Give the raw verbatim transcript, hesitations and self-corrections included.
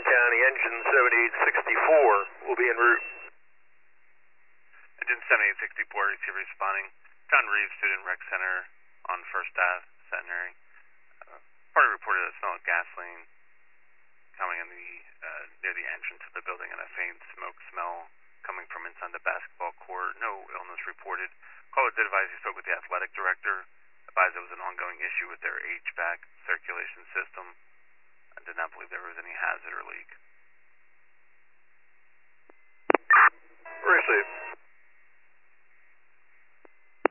Warren County, engine seventy-eight sixty-four will be en route. Engine seventy-eight sixty-four, receiver responding. John Reeves, Student Rec Center on First Ave, Centenary. Uh, party reported a smell of gasoline coming in the uh, near the entrance of the building and a faint smoke smell coming from inside the basketball court. No illness reported. Caller did advise he spoke with the athletic director. Advised there was an ongoing issue with their H V A C circulation system. I did not believe there was any hazard or leak.